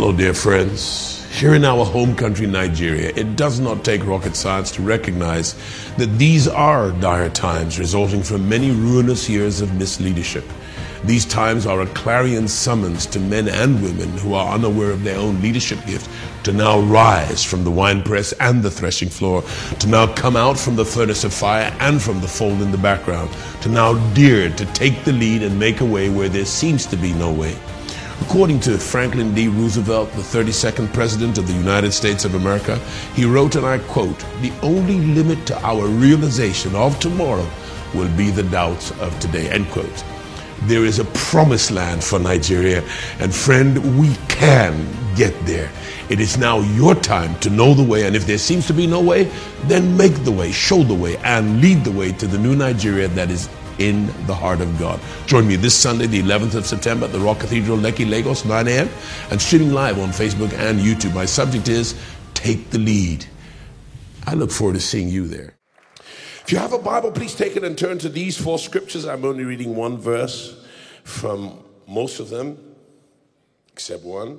Hello, dear friends. Here in our home country, Nigeria, it does not take rocket science to recognize that these are dire times resulting from many ruinous years of misleadership. These times are a clarion summons to men and women who are unaware of their own leadership gift to now rise from the winepress and the threshing floor, to now come out from the furnace of fire and from the fold in the background, to now dare to take the lead and make a way where there seems to be no way. According to Franklin D. Roosevelt, the 32nd President of the United States of America, he wrote, and I quote, "The only limit to our realization of tomorrow will be the doubts of today," end quote. There is a promised land for Nigeria, and friend, we can get there. It is now your time to know the way, and if there seems to be no way, then make the way, show the way, and lead the way to the new Nigeria that is in the heart of God. Join me this Sunday, the 11th of September at the Rock Cathedral, Lekki, Lagos, 9 a.m. and streaming live on Facebook and YouTube. My subject is Take the Lead. I look forward to seeing you there. If you have a Bible, please take it and turn to these 4 scriptures. I'm only reading one verse from most of them, except one.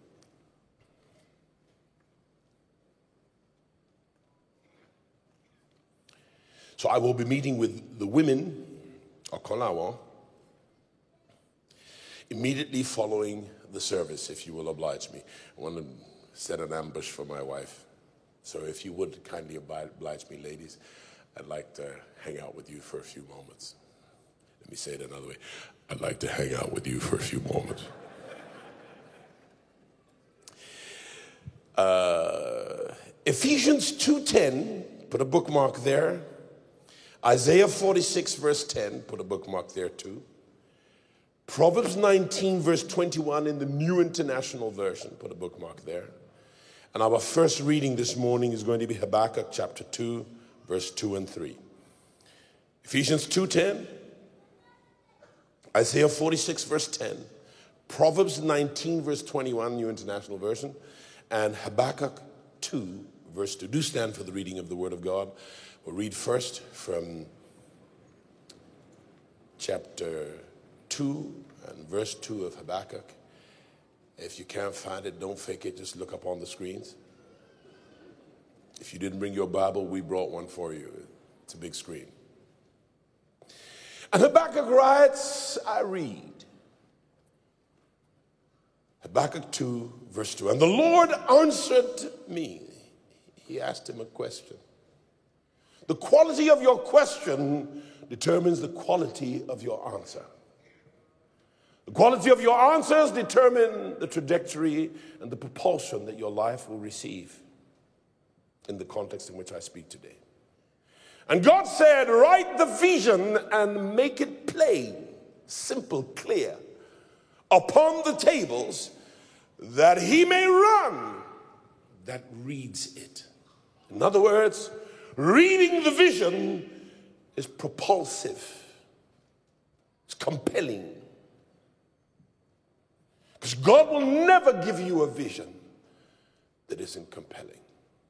So I will be meeting with the women Okolawa immediately following the service, if you will oblige me. I want to set an ambush for my wife. So if you would kindly oblige me, ladies, I'd like to hang out with you for a few moments. Let me say it another way. I'd like to hang out with you for a few moments. Ephesians 2:10, put a bookmark there. Isaiah 46 verse 10, put a bookmark there too. Proverbs 19 verse 21 in the New International Version, put a bookmark there. And our first reading this morning is going to be Habakkuk chapter 2 verse 2 and 3. Ephesians 2:10, Isaiah 46 verse 10, Proverbs 19 verse 21, New International Version, and Habakkuk 2 verse 2. Do stand for the reading of the Word of God. We'll read first from chapter 2 and verse 2 of Habakkuk. If you can't find it, don't fake it. Just look up on the screens. If you didn't bring your Bible, we brought one for you. It's a big screen. And Habakkuk writes, I read. Habakkuk 2, verse 2. And the Lord answered me. He asked him a question. The quality of your question determines the quality of your answer. The quality of your answers determine the trajectory and the propulsion that your life will receive in the context in which I speak today. And God said, write the vision and make it plain, simple, clear, upon the tables, that he may run that reads it. In other words, reading the vision is propulsive. It's compelling. Because God will never give you a vision that isn't compelling.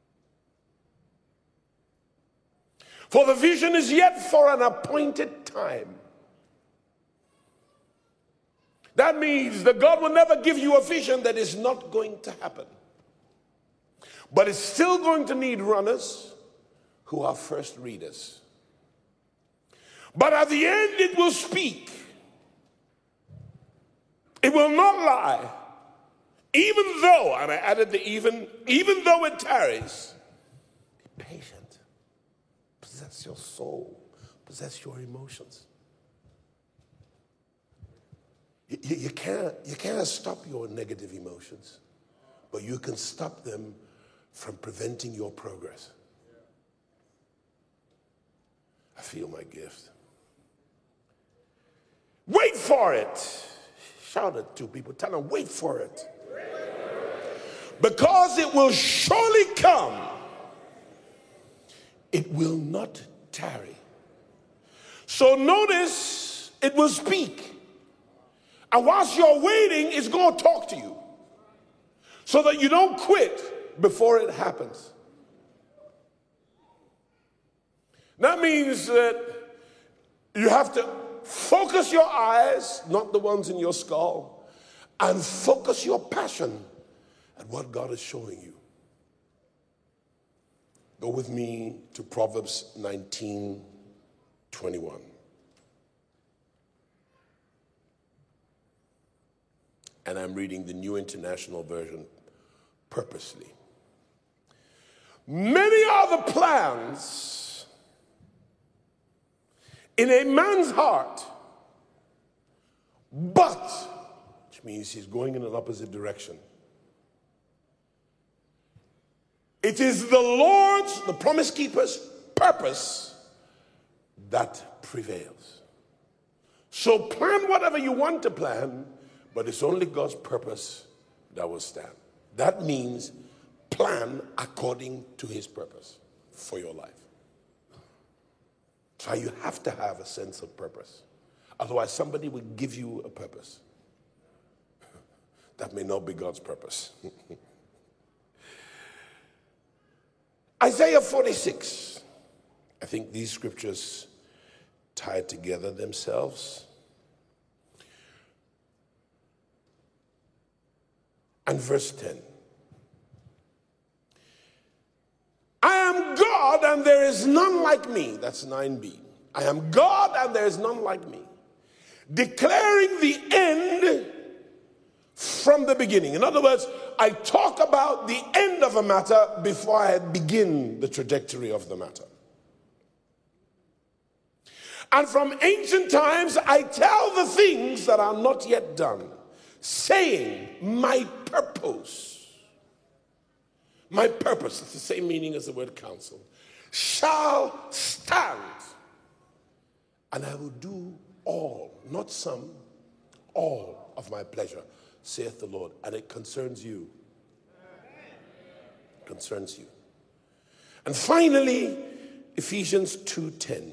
For the vision is yet for an appointed time. That means that God will never give you a vision that is not going to happen. But it's still going to need runners who are first readers. But at the end it will speak. It will not lie. Even though, and I added the even though it tarries. Be patient. Possess your soul. Possess your emotions. You can't stop your negative emotions, but you can stop them from preventing your progress. I feel my gift. Wait for it. Shout it to people. Tell them, wait for it. Because it will surely come. It will not tarry. So notice, it will speak. And whilst you're waiting, it's going to talk to you. So that you don't quit before it happens. That means that you have to focus your eyes, not the ones in your skull, and focus your passion at what God is showing you. Go with me to Proverbs 19:21. And I'm reading the New International Version purposely. Many are the plans in a man's heart, but, which means he's going in an opposite direction. It is the Lord's, the promise keeper's purpose that prevails. So plan whatever you want to plan, but it's only God's purpose that will stand. That means plan according to his purpose for your life. So you have to have a sense of purpose. Otherwise, somebody will give you a purpose that may not be God's purpose. Isaiah 46. I think these scriptures tie together themselves. And verse 10. I am God and there is none like me. That's 9b. I am God and there is none like me. Declaring the end from the beginning. In other words, I talk about the end of a matter before I begin the trajectory of the matter. And from ancient times, I tell the things that are not yet done, saying, my purpose, it's the same meaning as the word counsel, shall stand, and I will do all, not some, all of my pleasure, saith the Lord. And it concerns you. It concerns you. And finally, Ephesians 2:10.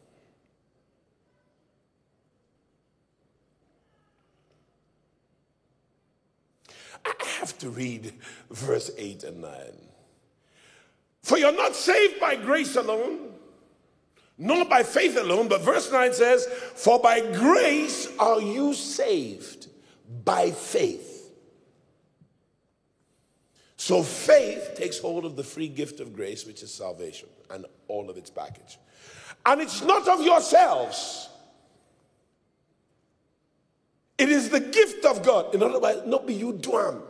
I have to read verse 8 and 9. For you're not saved by grace alone, nor by faith alone, but verse 9 says, for by grace are you saved, by faith. So faith takes hold of the free gift of grace, which is salvation, and all of its package. And it's not of yourselves. It is the gift of God. In other words, not be you do am.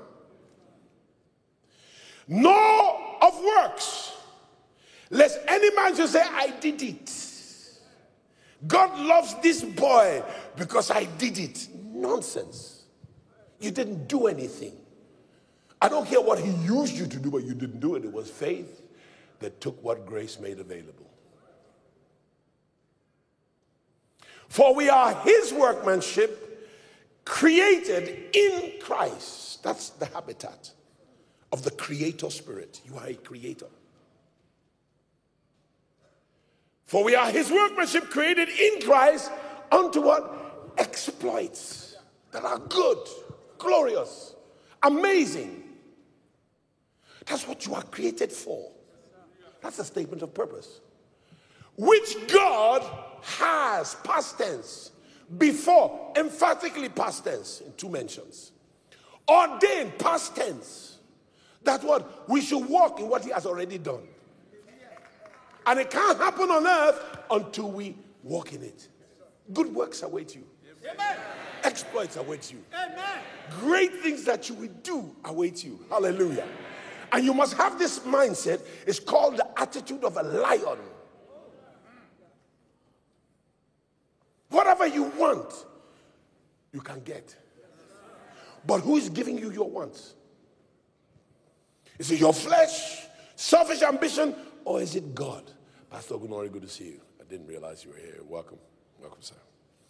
Nor of works, lest any man should say, I did it. God loves this boy because I did it. Nonsense. You didn't do anything. I don't care what he used you to do, but you didn't do it. It was faith that took what grace made available. For we are his workmanship, created in Christ. That's the habitat of the creator spirit. You are a creator. For we are his workmanship, created in Christ unto what? Exploits that are good, glorious, amazing. That's what you are created for. That's a statement of purpose. Which God has, past tense, before, emphatically past tense, in two mentions. Ordained, past tense. That what? We should walk in what he has already done. And it can't happen on earth until we walk in it. Good works await you. Amen. Exploits await you. Amen. Great things that you will do await you. Hallelujah. And you must have this mindset. It's called the attitude of a lion. Whatever you want, you can get. But who is giving you your wants? Is it your flesh, selfish ambition, or is it God? Pastor Ogunori, good to see you. I didn't realize you were here. Welcome. Welcome, sir.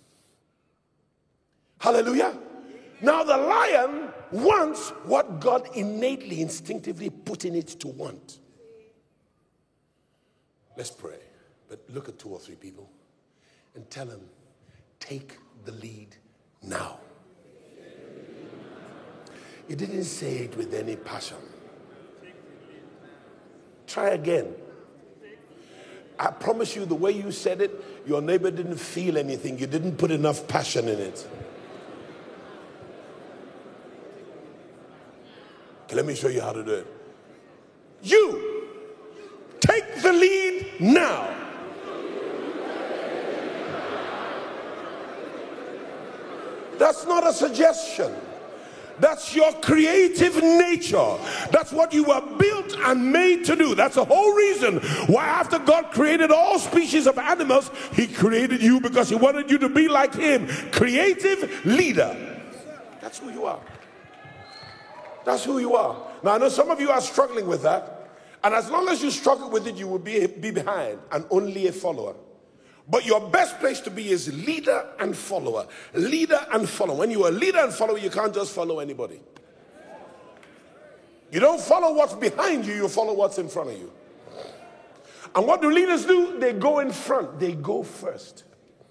Hallelujah. Now the lion wants what God innately, instinctively put in it to want. Let's pray. But look at 2 or 3 people and tell them, take the lead now. You didn't say it with any passion. Try again. I promise you, the way you said it, your neighbor didn't feel anything. You didn't put enough passion in it. Okay, let me show you how to do it. You take the lead now. That's not a suggestion. That's your creative nature. That's what you were built and made to do. That's the whole reason why after God created all species of animals, he created you, because he wanted you to be like him. Creative leader. That's who you are. That's who you are. Now I know some of you are struggling with that. And as long as you struggle with it, you will be behind and only a follower. But your best place to be is leader and follower. Leader and follower. When you are leader and follower, you can't just follow anybody. You don't follow what's behind you, you follow what's in front of you. And what do leaders do? They go in front. They go first.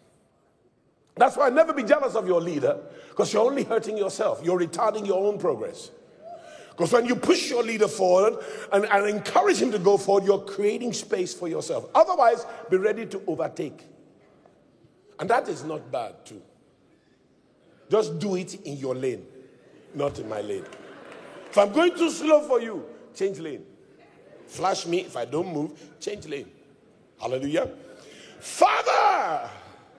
That's why never be jealous of your leader, because you're only hurting yourself. You're retarding your own progress. Because when you push your leader forward and encourage him to go forward, you're creating space for yourself. Otherwise, be ready to overtake. And that is not bad too. Just do it in your lane, not in my lane. If I'm going too slow for you, change lane. Flash me. If I don't move, change lane. Hallelujah. Father,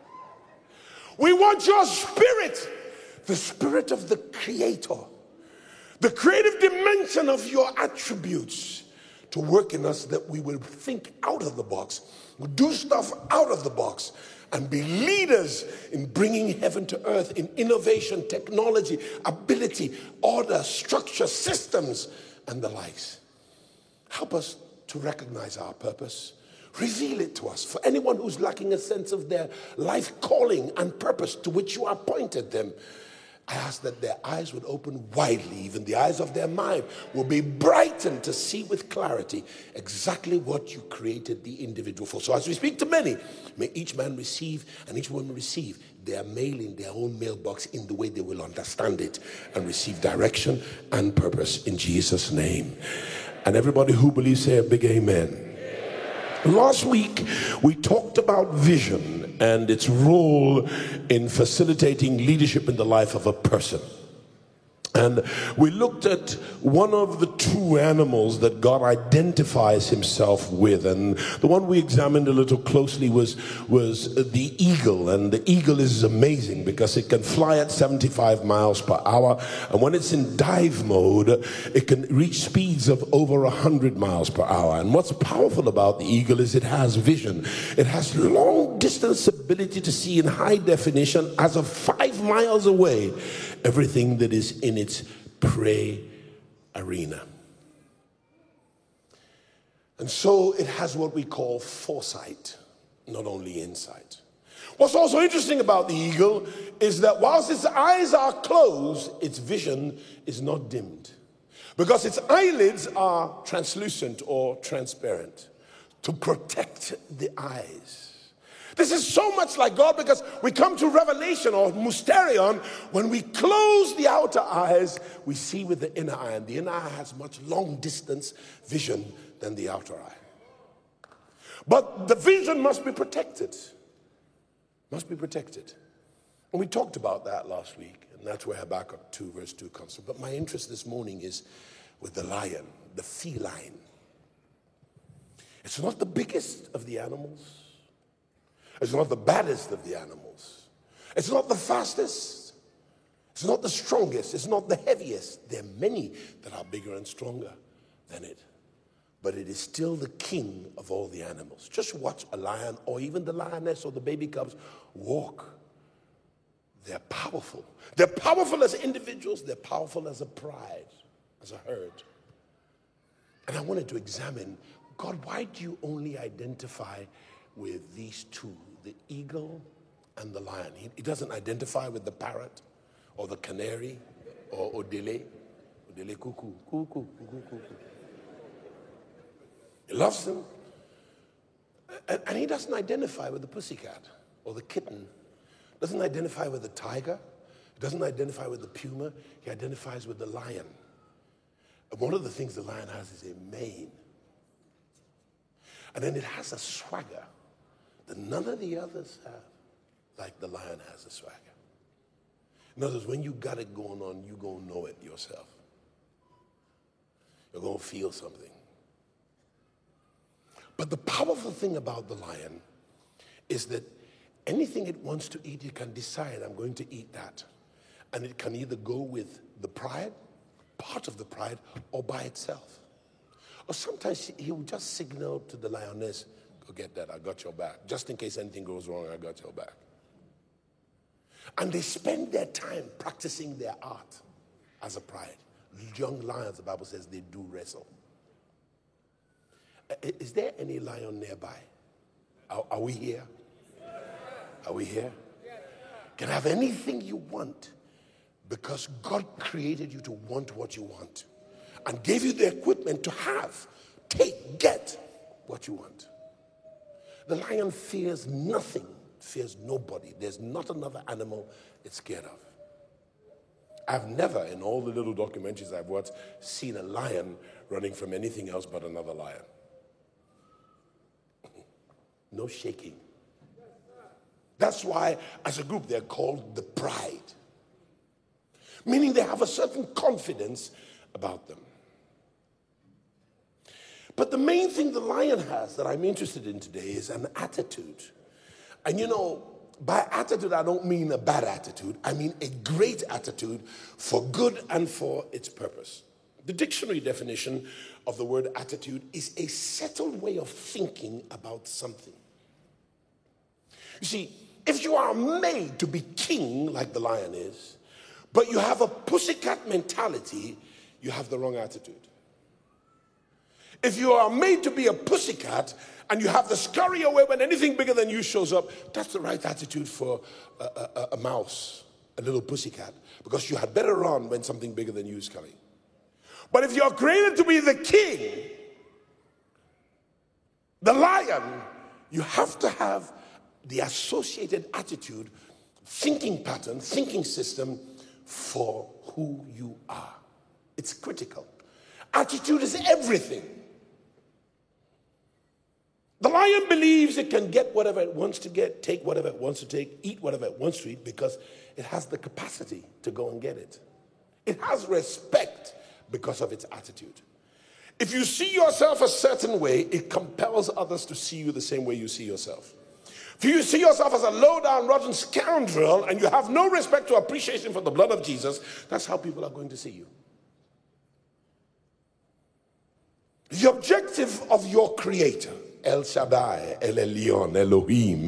we want your spirit, the spirit of the Creator, the creative dimension of your attributes, to work in us, that we will think out of the box, we'll do stuff out of the box, and be leaders in bringing heaven to earth in innovation, technology, ability, order, structure, systems, and the likes. Help us to recognize our purpose. Reveal it to us. For anyone who's lacking a sense of their life calling and purpose to which you appointed them, I ask that their eyes would open widely, even the eyes of their mind will be brightened to see with clarity exactly what you created the individual for. So as we speak to many, may each man receive and each woman receive their mail in their own mailbox in the way they will understand it and receive direction and purpose in Jesus' name. And everybody who believes, say a big amen. Last week, we talked about vision and its role in facilitating leadership in the life of a person. And we looked at one of the two animals that God identifies himself with. And the one we examined a little closely was the eagle. And the eagle is amazing because it can fly at 75 miles per hour. And when it's in dive mode, it can reach speeds of over 100 miles per hour. And what's powerful about the eagle is it has vision. It has long distance ability to see in high definition, as of 5 miles away, everything that is in its prey arena. And so it has what we call foresight, not only insight. What's also interesting about the eagle is that whilst its eyes are closed, its vision is not dimmed, because its eyelids are translucent or transparent to protect the eyes. This is so much like God, because we come to revelation or mysterion. When we close the outer eyes, we see with the inner eye. And the inner eye has much long distance vision than the outer eye. But the vision must be protected. Must be protected. And we talked about that last week. And that's where Habakkuk 2 verse 2 comes from. But my interest this morning is with the lion, the feline. It's not the biggest of the animals. It's not the baddest of the animals. It's not the fastest. It's not the strongest. It's not the heaviest. There are many that are bigger and stronger than it. But it is still the king of all the animals. Just watch a lion or even the lioness or the baby cubs walk. They're powerful. They're powerful as individuals. They're powerful as a pride, as a herd. And I wanted to examine, God, why do you only identify with these two, the eagle and the lion? He doesn't identify with the parrot or the canary or Odele cuckoo, cuckoo. He loves them. And he doesn't identify with the pussycat or the kitten. Doesn't identify with the tiger. He doesn't identify with the puma. He identifies with the lion. And one of the things the lion has is a mane. And then it has a swagger that none of the others have, like the lion has a swagger. In other words, when you got it going on, you gonna know it yourself. You're going to feel something. But the powerful thing about the lion is that anything it wants to eat, it can decide, I'm going to eat that. And it can either go with the pride, part of the pride, or by itself. Or sometimes he will just signal to the lioness, go get that, I got your back. Just in case anything goes wrong, I got your back. And they spend their time practicing their art as a pride. Young lions, the Bible says, they do wrestle. Is there any lion nearby? Are we here? Are we here? Can have anything you want because God created you to want what you want and gave you the equipment to have, get what you want. The lion fears nothing, fears nobody. There's not another animal it's scared of. I've never, in all the little documentaries I've watched, seen a lion running from anything else but another lion. No shaking. That's why, as a group, they're called the pride. Meaning they have a certain confidence about them. But the main thing the lion has that I'm interested in today is an attitude. And you know, by attitude, I don't mean a bad attitude. I mean a great attitude for good and for its purpose. The dictionary definition of the word attitude is a settled way of thinking about something. You see, if you are made to be king like the lion is, but you have a pussycat mentality, you have the wrong attitude. If you are made to be a pussycat and you have the scurry away when anything bigger than you shows up, that's the right attitude for a mouse, a little pussycat, because you had better run when something bigger than you is coming. But if you're created to be the king, the lion, you have to have the associated attitude, thinking pattern, thinking system for who you are. It's critical. Attitude is everything. The lion believes it can get whatever it wants to get, take whatever it wants to take, eat whatever it wants to eat, because it has the capacity to go and get it. It has respect because of its attitude. If you see yourself a certain way, it compels others to see you the same way you see yourself. If you see yourself as a low-down, rotten scoundrel and you have no respect or appreciation for the blood of Jesus, that's how people are going to see you. The objective of your creator, El Shaddai, El Elyon, Elohim,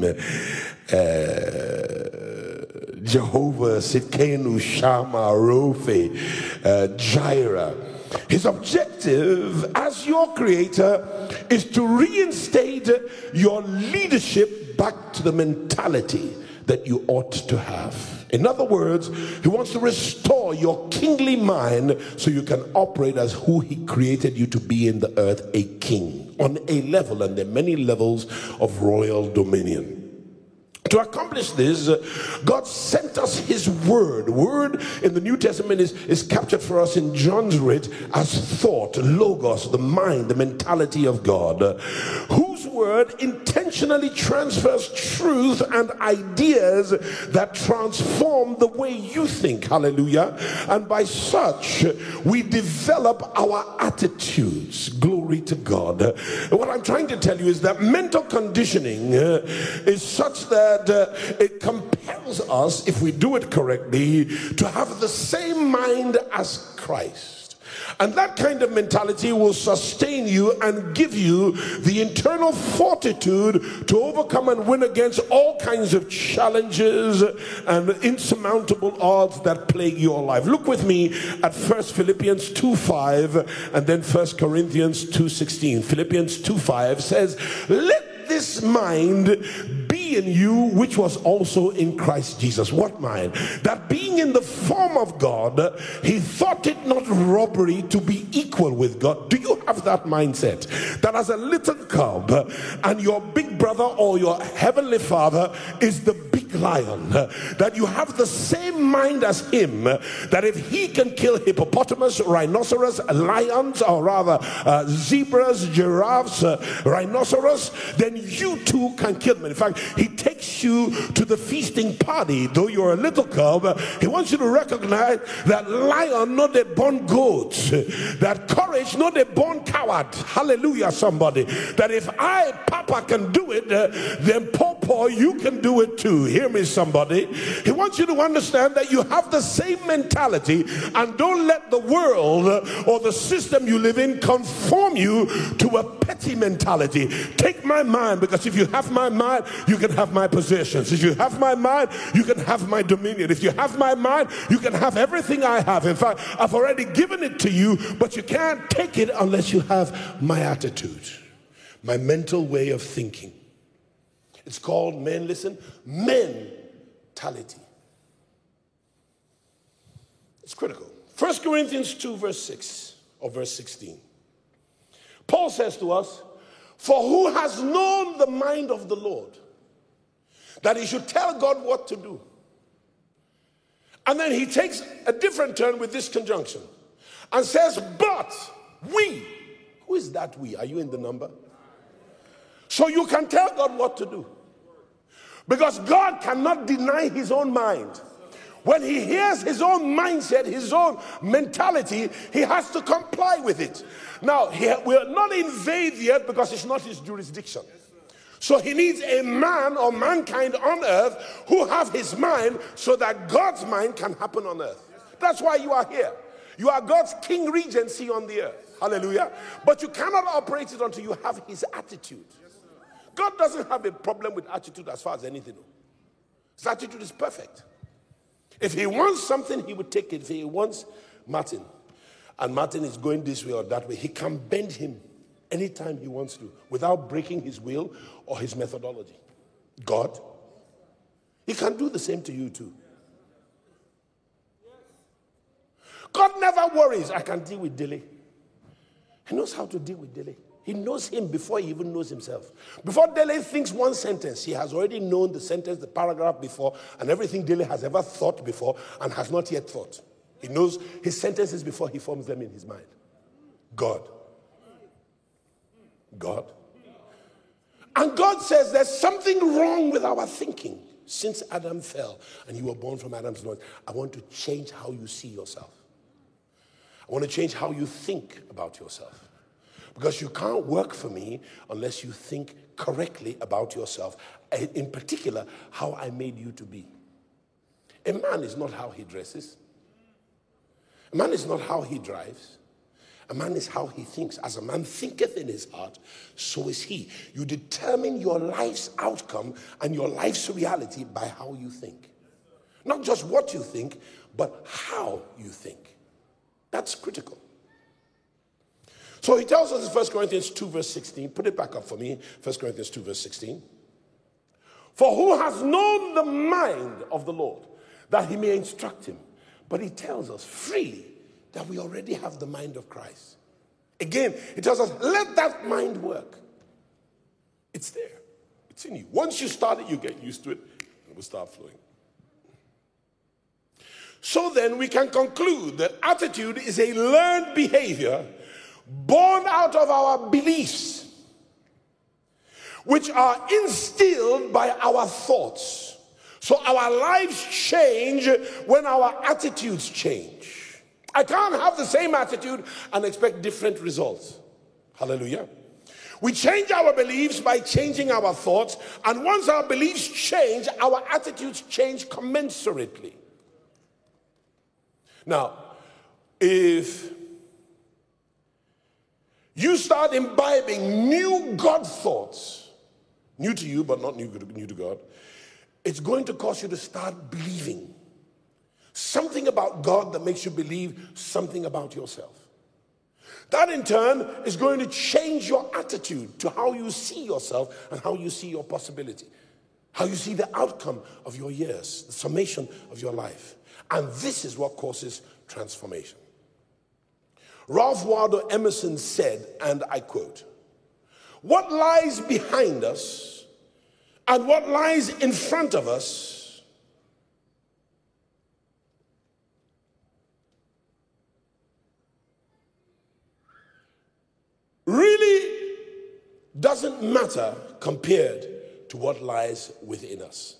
Jehovah, Sidkenu, Shammah, Rophe, Jireh. His objective as your creator is to reinstate your leadership back to the mentality that you ought to have. In other words, he wants to restore your kingly mind so you can operate as who he created you to be in the earth, a king, on a level, and there are many levels of royal dominion. To accomplish this, God sent us his word. Word in the New Testament is captured for us in John's writ as thought, logos, the mind, the mentality of God, whose word intentionally transfers truth and ideas that transform the way you think. Hallelujah. And by such, we develop our attitudes. Glory to God. What I'm trying to tell you is that mental conditioning is such that it compels us, if we do it correctly, to have the same mind as Christ. And that kind of mentality will sustain you and give you the internal fortitude to overcome and win against all kinds of challenges and insurmountable odds that plague your life. Look with me at 1 Philippians 2:5 and then 1 Corinthians 2:16. Philippians 2:5 says, "Let this mind be in you which was also in Christ Jesus." What mind? That being in the form of God, he thought it not robbery to be equal with God. Do you have that mindset? That as a little cub and your big brother or your heavenly father is the big big lion, that you have the same mind as him, that if he can kill hippopotamus, rhinoceros, lions, or rather zebras, giraffes, rhinoceros, then you too can kill them. In fact, he takes you to the feasting party. Though you're a little cub, he wants you to recognize that lion, not a born goat, that courage, not a born coward. Hallelujah, somebody. That if I, Papa, can do it, then Pawpaw, you can do it too. Hear me, somebody. He wants you to understand that you have the same mentality, and don't let the world or the system you live in conform you to a petty mentality. Take my mind, because if you have my mind, you can have my possessions. If you have my mind, you can have my dominion. If you have my mind, you can have everything I have. In fact, I've already given it to you, but you can't take it unless you have my attitude, my mental way of thinking. It's called, men, listen, mentality. It's critical. 1 Corinthians 2 verse 6 or verse 16. Paul says to us, for who has known the mind of the Lord, that he should tell God what to do? And then he takes a different turn with this conjunction and says, but we. Who is that we? Are you in the number? So you can tell God what to do. Because God cannot deny his own mind. When he hears his own mindset, his own mentality, he has to comply with it. Now, we're not invaded yet because it's not his jurisdiction. So he needs a man or mankind on earth who have his mind so that God's mind can happen on earth. That's why you are here. You are God's king regency on the earth. Hallelujah. But you cannot operate it until you have his attitude. God doesn't have a problem with attitude as far as anything. His attitude is perfect. If he wants something, he would take it. If he wants Martin, and Martin is going this way or that way, he can bend him anytime he wants to without breaking his will or his methodology. God, he can do the same to you too. God never worries, I can deal with Dele. He knows how to deal with Dele. He knows him before he even knows himself. Before Dele thinks one sentence, he has already known the sentence, the paragraph before, and everything Dele has ever thought before and has not yet thought. He knows his sentences before he forms them in his mind. God. God. And God says there's something wrong with our thinking. Since Adam fell and you were born from Adam's loins, I want to change how you see yourself. I want to change how you think about yourself. Because you can't work for me unless you think correctly about yourself. In particular, how I made you to be. A man is not how he dresses. A man is not how he drives. A man is how he thinks. As a man thinketh in his heart, so is he. You determine your life's outcome and your life's reality by how you think. Not just what you think, but how you think. That's critical. So he tells us in 1 Corinthians 2 verse 16. Put it back up for me. 1 Corinthians 2 verse 16. For who has known the mind of the Lord, that he may instruct him? But he tells us freely that we already have the mind of Christ. Again, he tells us, let that mind work. It's there. It's in you. Once you start it, you get used to it. It will start flowing. So then we can conclude that attitude is a learned behavior born out of our beliefs, which are instilled by our thoughts. So our lives change when our attitudes change. I can't have the same attitude and expect different results. Hallelujah. We change our beliefs by changing our thoughts, and once our beliefs change, our attitudes change commensurately. Now, if you start imbibing new God thoughts, new to you but not new to God, it's going to cause you to start believing something about God that makes you believe something about yourself. That in turn is going to change your attitude to how you see yourself and how you see your possibility, how you see the outcome of your years, the summation of your life. And this is what causes transformation. Ralph Waldo Emerson said, and I quote, "What lies behind us and what lies in front of us doesn't matter compared to what lies within us.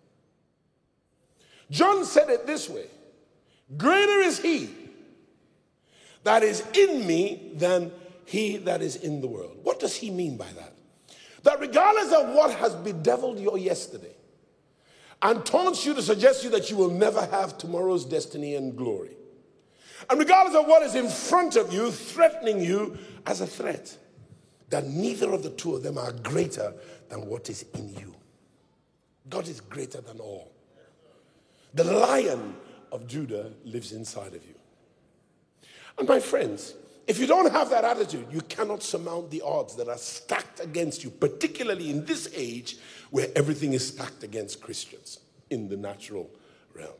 John said it this way: greater is he that is in me than he that is in the world. What does he mean by that? That regardless of what has bedeviled your yesterday and taunts you to suggest to you that you will never have tomorrow's destiny and glory, and regardless of what is in front of you threatening you as a threat, that neither of the two of them are greater than what is in you. God is greater than all. The Lion of Judah lives inside of you. And my friends, if you don't have that attitude, you cannot surmount the odds that are stacked against you, particularly in this age where everything is stacked against Christians in the natural realm.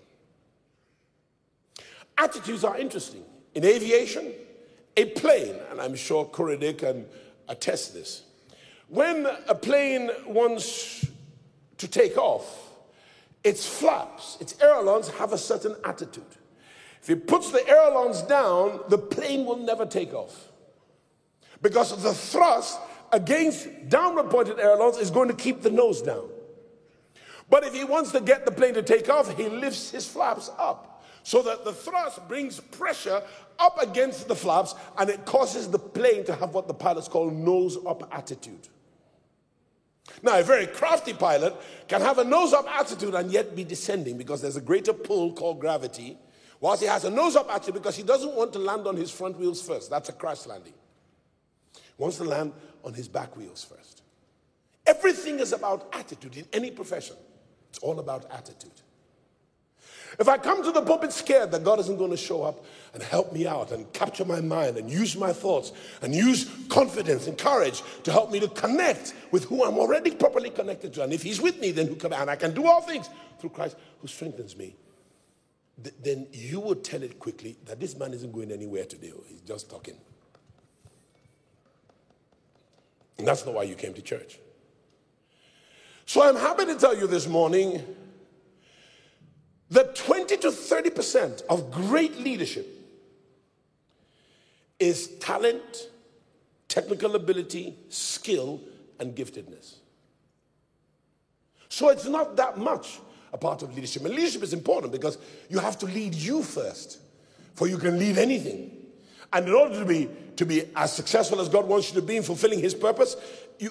Attitudes are interesting. In aviation, a plane, and I'm sure Korede can attest this, when a plane wants to take off, its flaps, its ailerons have a certain attitude. If it puts the ailerons down, the plane will never take off, because the thrust against downward pointed ailerons is going to keep the nose down. But if he wants to get the plane to take off, he lifts his flaps up so that the thrust brings pressure up against the flaps, and it causes the plane to have what the pilots call nose up attitude. Now, a very crafty pilot can have a nose up attitude and yet be descending, because there's a greater pull called gravity, whilst he has a nose up attitude because he doesn't want to land on his front wheels first. That's a crash landing. He wants to land on his back wheels first. Everything is about attitude in any profession. It's all about attitude. If I come to the pulpit scared that God isn't going to show up and help me out and capture my mind and use my thoughts and use confidence and courage to help me to connect with who I'm already properly connected to, and if he's with me, then who can, and I can do all things through Christ who strengthens me, then you would tell it quickly that this man isn't going anywhere today. He's just talking. And that's not why you came to church. So I'm happy to tell you this morning that 20 to 30% of great leadership is talent, technical ability, skill, and giftedness. So it's not that much a part of leadership. And leadership is important because you have to lead you first before you can lead anything. And in order to be as successful as God wants you to be in fulfilling his purpose,